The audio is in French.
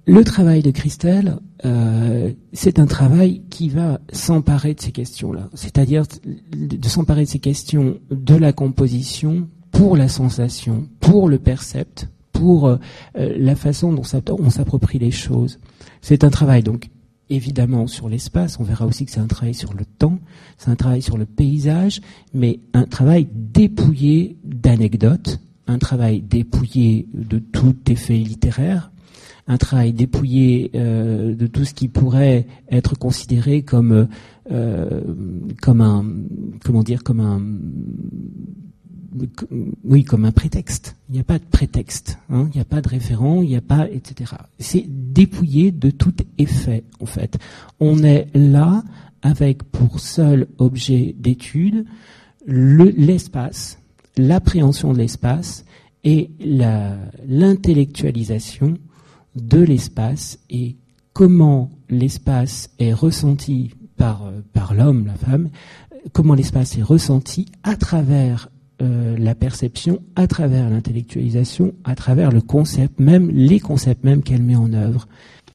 le travail de Christelle, c'est un travail qui va s'emparer de ces questions-là, c'est-à-dire de s'emparer de ces questions de la composition pour la sensation, pour le percept, pour la façon dont on s'approprie les choses. C'est un travail donc évidemment sur l'espace, on verra aussi que c'est un travail sur le temps, c'est un travail sur le paysage, mais un travail dépouillé d'anecdotes, un travail dépouillé de tout effet littéraire, un travail dépouillé de tout ce qui pourrait être considéré comme un prétexte. Il n'y a pas de prétexte, il n'y a pas de référent, il n'y a pas, etc. C'est dépouillé de tout effet, en fait. On est là avec pour seul objet d'étude l'espace, l'appréhension de l'espace et l'intellectualisation de l'espace et comment l'espace est ressenti par l'homme, la femme, comment l'espace est ressenti à travers la perception, à travers l'intellectualisation, à travers le concept même, les concepts même qu'elle met en œuvre.